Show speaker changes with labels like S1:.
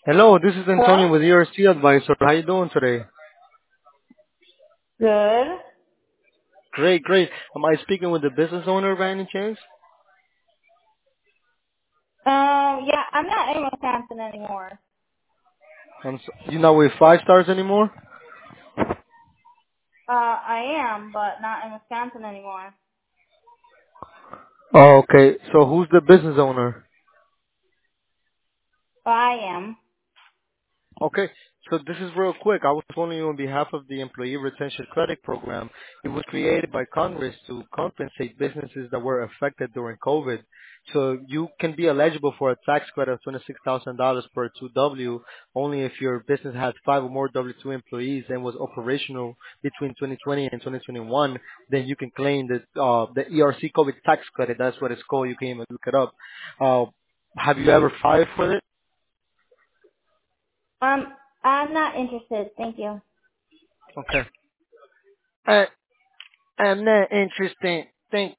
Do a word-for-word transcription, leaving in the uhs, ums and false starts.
S1: Hello, this is
S2: Hello?
S1: Antonio with E R C Advisor. How you doing today?
S2: Good.
S1: Great, great. Am I speaking with the business owner by any chance?
S2: Um, yeah, I'm not in Wisconsin anymore.
S1: I'm so, you not with Five Stars anymore?
S2: Uh, I am, but not in Wisconsin anymore.
S1: Oh, okay. So who's the business owner?
S2: But I am.
S1: Okay, so this is real quick. I was calling you on behalf of the Employee Retention Credit Program. It was created by Congress to compensate businesses that were affected during COVID. So you can be eligible for a tax credit of twenty-six thousand dollars per two W only if your business had five or more W two employees and was operational between twenty twenty and twenty twenty-one. Then you can claim the uh, the E R C COVID tax credit. That's what it's called. You can even look it up. Uh, have you ever filed for it?
S2: Um, I'm not interested. Thank you.
S1: Okay. Uh, I'm not interested. Thank